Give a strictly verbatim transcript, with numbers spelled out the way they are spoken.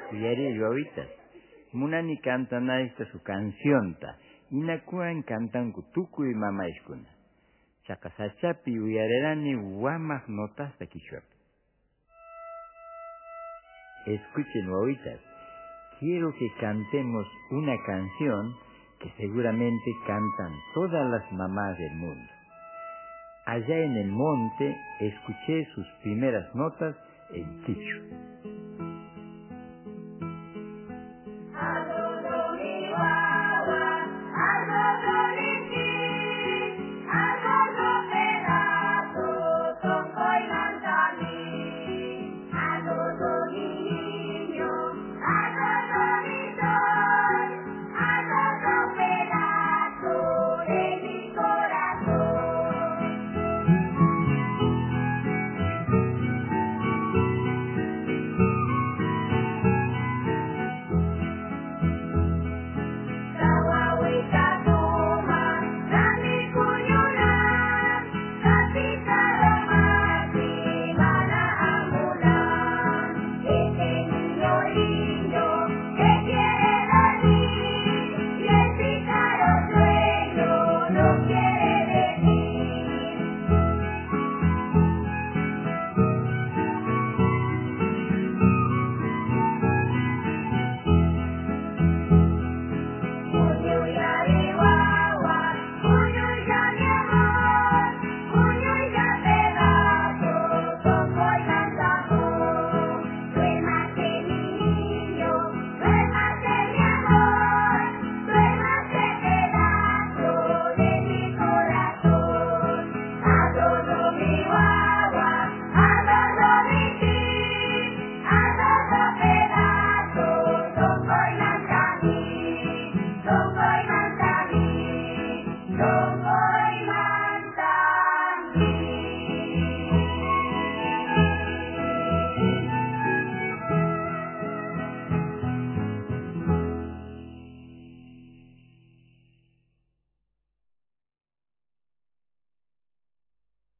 Cuyarillo ahorita. Munani cantan a esta su canción ta. Inakuan cantan kutuku y mamaishkuna. Chakasachapi uyarerani wamak notas ta quichuapi. Escuchen ahorita. Quiero que cantemos una canción que seguramente cantan todas las mamás del mundo. Allá en el monte escuché sus primeras notas en quichua.